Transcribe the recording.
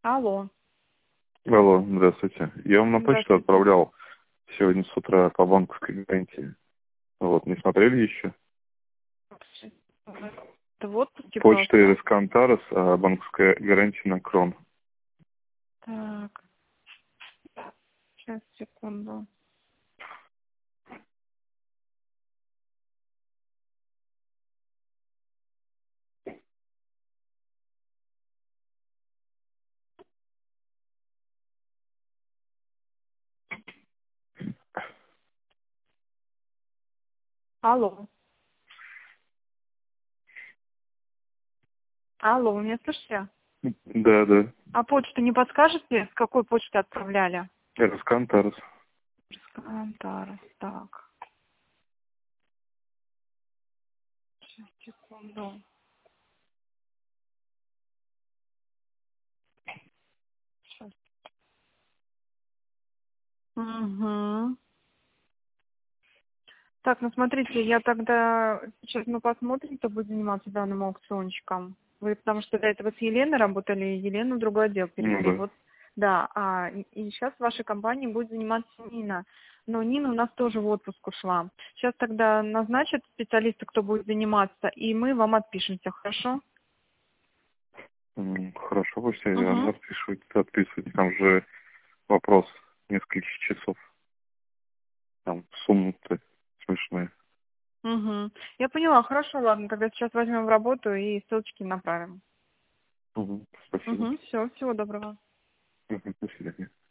Алло. Алло, здравствуйте. Я вам на почту Здравствуйте. отправлял сегодня с утра по банковской гарантии. Вот, не смотрели еще? Это в отпуске Почта просто. РСК Антарес, а банковская гарантия на Крон. Так, сейчас, секунду. Алло. Алло, вы меня слышите? Да, да. А почту не подскажете, с какой почты отправляли? РСК Антарес. Антарес, так. Сейчас, секунду. Сейчас. Угу. Так, ну смотрите, я тогда сейчас мы посмотрим, кто будет заниматься данным аукциончиком. Вы потому что до этого с Еленой работали, Елену в другой отдел Ну перевели. да. Вот, да, и сейчас в вашей компании будет заниматься Нина. Но Нина у нас тоже в отпуск ушла. Сейчас тогда назначат специалиста, кто будет заниматься, и мы вам отпишемся, хорошо? Хорошо, пусть Угу. отписывайте. Там же вопрос нескольких часов. Там суммы-то смешные. Угу. Я поняла, хорошо, ладно, тогда сейчас возьмем в работу и ссылочки направим. Спасибо. Угу, все, всего доброго. До свидания.